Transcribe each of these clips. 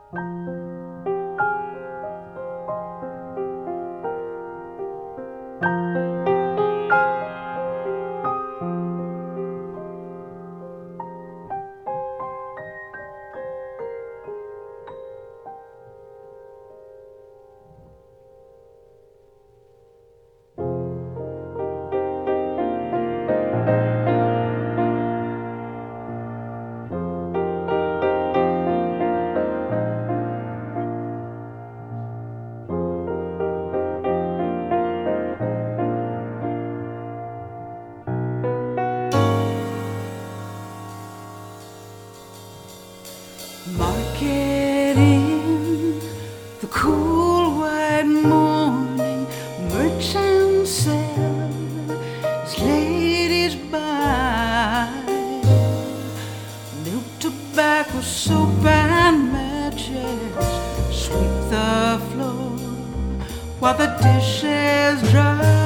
Marketing the cool white morning, merchant sell as ladies buy milk, tobacco, soap and matches, sweep the floor while the dishes dry.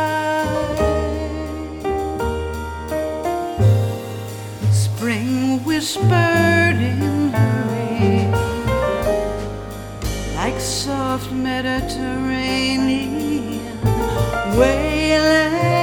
Spring whispered in her ear like soft Mediterranean wailing.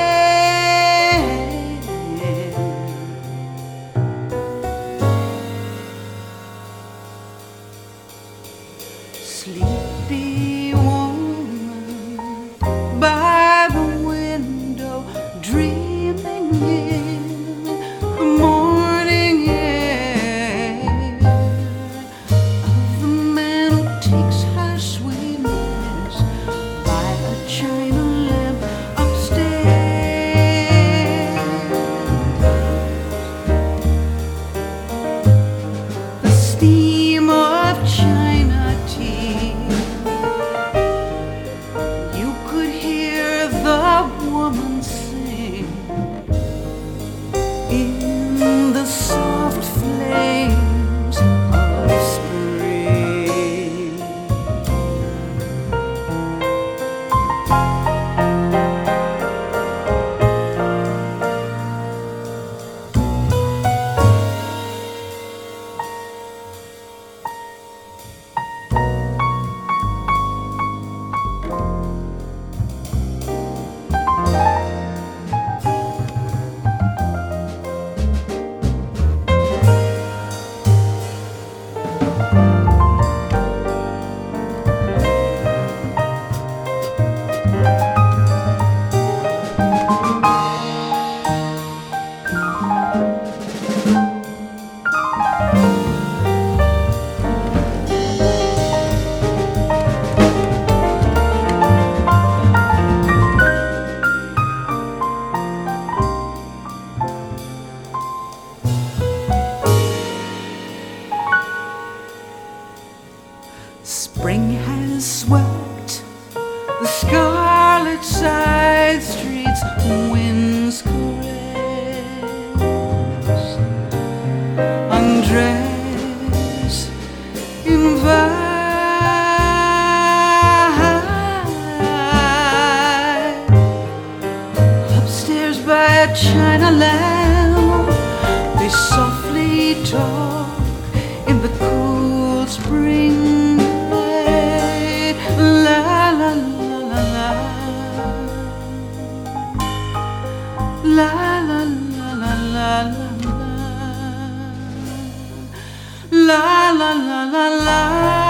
Sleepy woman by the window, dreaming in the morning air of the man who takes her sweetness by a china lamp upstairs. The steam of China tea, you could hear the woman sing in the soft flames of spring. Spring has swept the scarlet side streets, winds caress, undress, invite. Upstairs by a china lamp, they softly talk in the cool spring. La la la la la, la la la la la la, la la la la la.